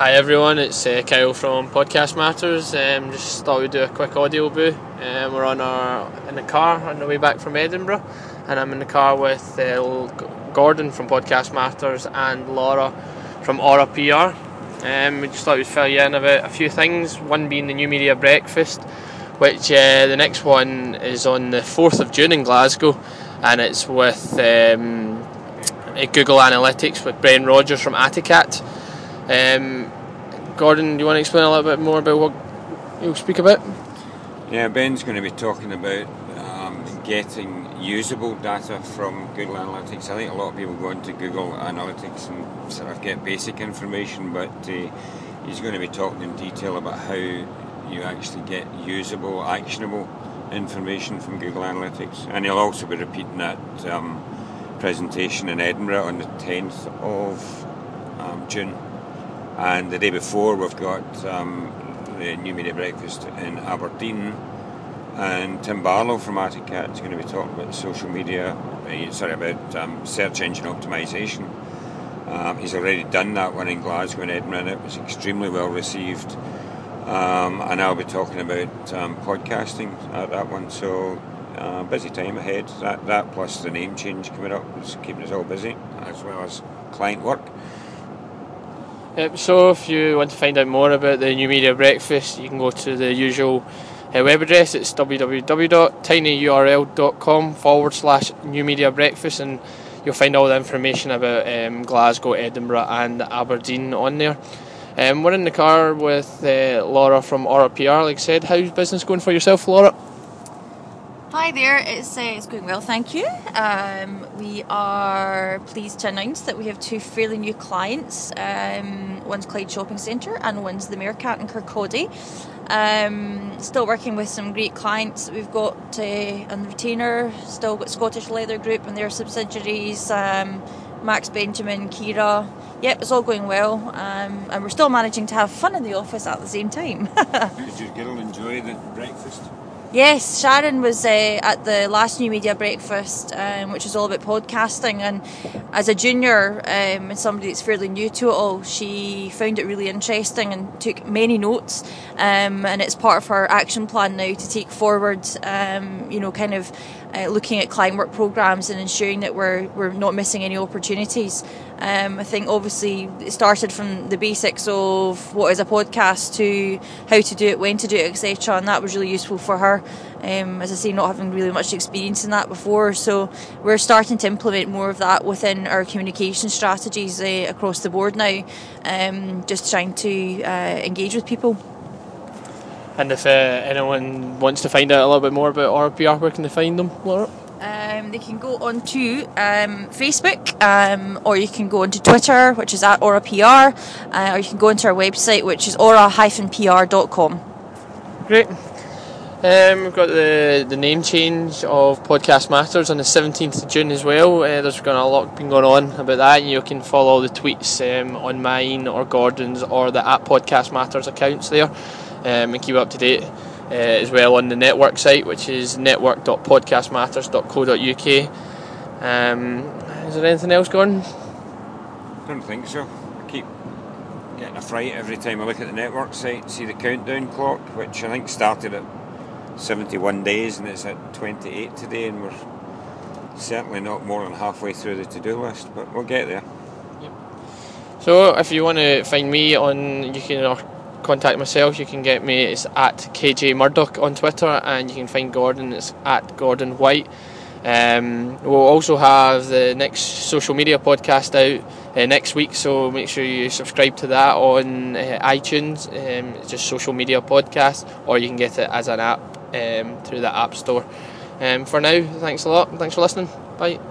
Hi everyone, it's Kyle from Podcast Matters. Just thought we'd do a quick audio boo. We're in the car on the way back from Edinburgh, and I'm in the car with Gordon from Podcast Matters and Laura from Aura PR. We just thought we'd fill you in about a few things, one being the New Media Breakfast, which the next one is on the 4th of June in Glasgow, and it's with Google Analytics with Bren Rogers from Aticat. Gordon, do you want to explain a little bit more about what you'll speak about? Yeah, Ben's going to be talking about getting usable data from Google Analytics. I think a lot of people go into Google Analytics and sort of get basic information, but he's going to be talking in detail about how you actually get usable, actionable information from Google Analytics. And he'll also be repeating that presentation in Edinburgh on the 10th of June. And the day before we've got the New Media Breakfast in Aberdeen, and Tim Barlow from Aticat is going to be talking about search engine optimization. He's already done that one in Glasgow and Edinburgh, and it was extremely well received. And I'll be talking about podcasting at that one, so busy time ahead. That plus the name change coming up is keeping us all busy, as well as client work. So if you want to find out more about the New Media Breakfast, you can go to the usual web address. It's www.tinyurl.com/New Media Breakfast, and you'll find all the information about Glasgow, Edinburgh and Aberdeen on there. We're in the car with Laura from Aura PR. Like I said, how's business going for yourself, Laura? Hi there, it's going well, thank you. We are pleased to announce that we have two fairly new clients. One's Clyde Shopping Centre and one's the Meerkat in Kirkcaldy. Still working with some great clients that we've got on the retainer. Still got Scottish Leather Group and their subsidiaries, Max Benjamin, Kira. Yep, it's all going well, and we're still managing to have fun in the office at the same time. Did your girl enjoy the breakfast? Yes, Sharon was at the last New Media Breakfast, which is all about podcasting, and as a junior and somebody that's fairly new to it all, she found it really interesting and took many notes, and it's part of her action plan now to take forward, looking at client work programmes and ensuring that we're not missing any opportunities. I think obviously it started from the basics of what is a podcast to how to do it, when to do it, etc., and that was really useful for her. As I say, not having really much experience in that before, so we're starting to implement more of that within our communication strategies across the board now, just trying to engage with people. And if anyone wants to find out a little bit more about Aura PR, where can they find them, Laura? They can go on to Facebook, or you can go onto Twitter, which is at Aura PR, or you can go onto our website, which is aura-pr.com. Great. We've got the name change of Podcast Matters on the 17th of June as well. There's a lot been going on about that. You can follow the tweets on mine or Gordon's or the @Podcast Matters accounts there, and keep up to date. As well on the network site, which is network.podcastmatters.co.uk. Is there anything else going? I don't think so. I keep getting a fright every time I look at the network site and see the countdown clock, which I think started at 71 days and it's at 28 today, and we're certainly not more than halfway through the to-do list, but we'll get there. Yep. So if you want to find me you can contact myself, you can get me, it's at KJ Murdoch on Twitter, and you can find Gordon, it's at Gordon White. We'll also have the next social media podcast out next week, so make sure you subscribe to that on iTunes. It's just social media podcast, or you can get it as an app through the App Store. For now, thanks a lot, thanks for listening, bye.